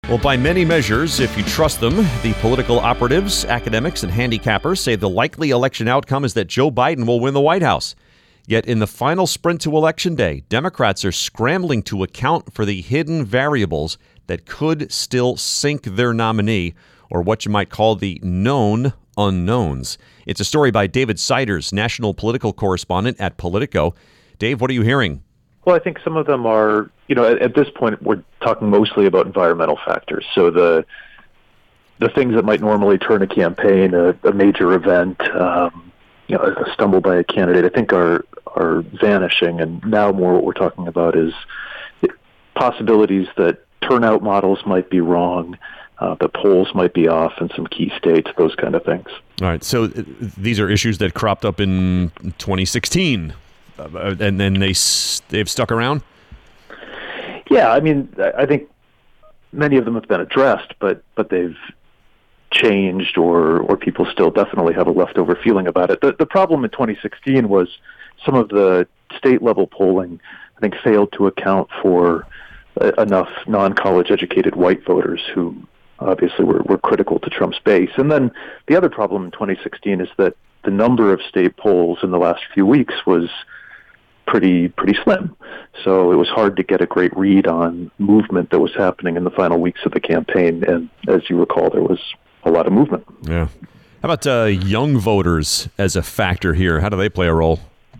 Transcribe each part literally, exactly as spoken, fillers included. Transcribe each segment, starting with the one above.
Well, by many measures, if you trust them, the political operatives, academics, and handicappers say the likely election outcome is that Joe Biden will win the White House. Yet in the final sprint to Election Day, Democrats are scrambling to account for the hidden variables that could still sink their nominee, or what you might call the known unknowns. It's a story by David Siders, national political correspondent at Politico. Dave, what are you hearing? Well, I think some of them are, you know, at, at this point, we're talking mostly about environmental factors. So the the things that might normally turn a campaign, a, a major event, um, you know, a stumble by a candidate, I think are are vanishing. And now more what we're talking about is possibilities that turnout models might be wrong, uh, that polls might be off in some key states, those kind of things. All right. So uh, these are issues that cropped up in twenty sixteen. Uh, and then they, they've stuck around? Yeah, I mean, I think many of them have been addressed, but but they've changed, or or people still definitely have a leftover feeling about it. The, the problem in twenty sixteen was some of the state-level polling, I think, failed to account for uh, enough non-college educated white voters who obviously were, were critical to Trump's base. And then the other problem in twenty sixteen is that the number of state polls in the last few weeks was pretty pretty slim. So it was hard to get a great read on movement that was happening in the final weeks of the campaign. And as you recall, there was a lot of movement. Yeah. How about uh, young voters as a factor here? How do they play a role?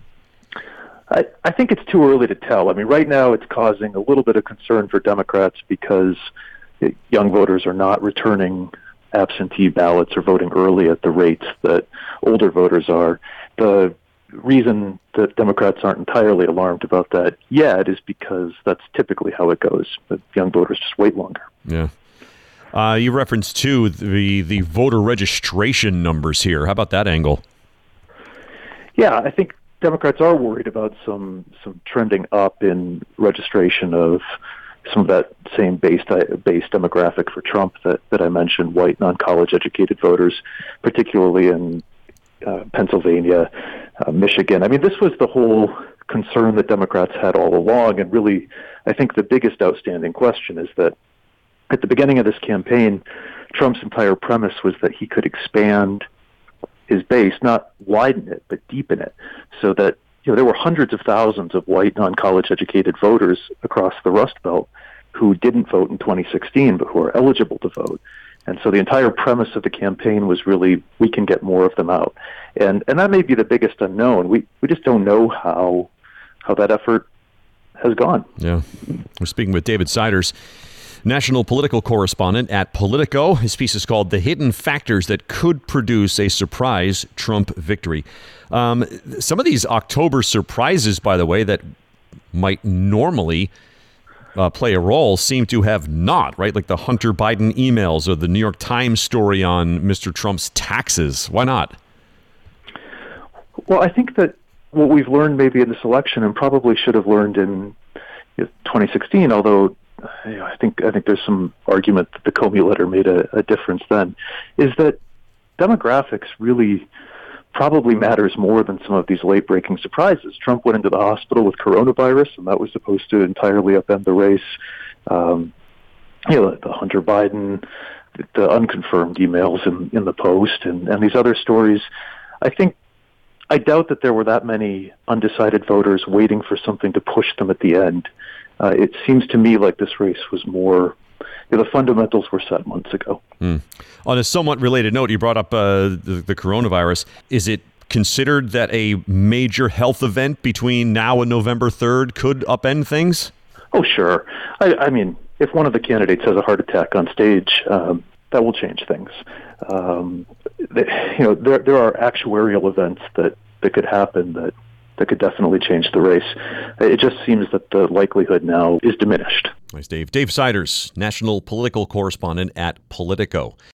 I, I think it's too early to tell. I mean, right now it's causing a little bit of concern for Democrats because young voters are not returning absentee ballots or voting early at the rates that older voters are. The reason that Democrats aren't entirely alarmed about that yet is because that's typically how it goes. But young voters just wait longer. Yeah. Uh, you referenced, too, the, the voter registration numbers here. How about that angle? Yeah, I think Democrats are worried about some some trending up in registration of some of that same base, base demographic for Trump that, that I mentioned, white, non-college educated voters, particularly in uh, Pennsylvania, uh, Michigan. I mean, this was the whole concern that Democrats had all along, and really, I think the biggest outstanding question is that at the beginning of this campaign, Trump's entire premise was that he could expand his base, not widen it, but deepen it, so that you know, there were hundreds of thousands of white, non-college educated voters across the Rust Belt who didn't vote in twenty sixteen, but who are eligible to vote. And so the entire premise of the campaign was really, we can get more of them out. And and that may be the biggest unknown. We we just don't know how how that effort has gone. Yeah. We're speaking with David Siders, national political correspondent at Politico. His piece is called The Hidden Factors That Could Produce a Surprise Trump Victory. Um, some of these October surprises, by the way, that might normally uh, play a role seem to have not, right? Like the Hunter Biden emails or the New York Times story on Mister Trump's taxes. Why not? Well, I think that what we've learned maybe in this election, and probably should have learned in twenty sixteen, although you know, I think I think there's some argument that the Comey letter made a, a difference then, is that demographics really probably matters more than some of these late-breaking surprises. Trump went into the hospital with coronavirus, and that was supposed to entirely upend the race. Um, you know, the Hunter Biden, the unconfirmed emails in, in the Post, and, and these other stories. I think I doubt that there were that many undecided voters waiting for something to push them at the end. Uh, it seems to me like this race was more, you know, the fundamentals were set months ago. Mm. On a somewhat related note, you brought up uh, the, the coronavirus. Is it considered that a major health event between now and November third could upend things? Oh, sure. I, I mean, if one of the candidates has a heart attack on stage, um, that will change things. Um, they, you know, there there are actuarial events that, that could happen that that could definitely change the race. It just seems that the likelihood now is diminished. Nice, Dave. Dave Siders, national political correspondent at Politico.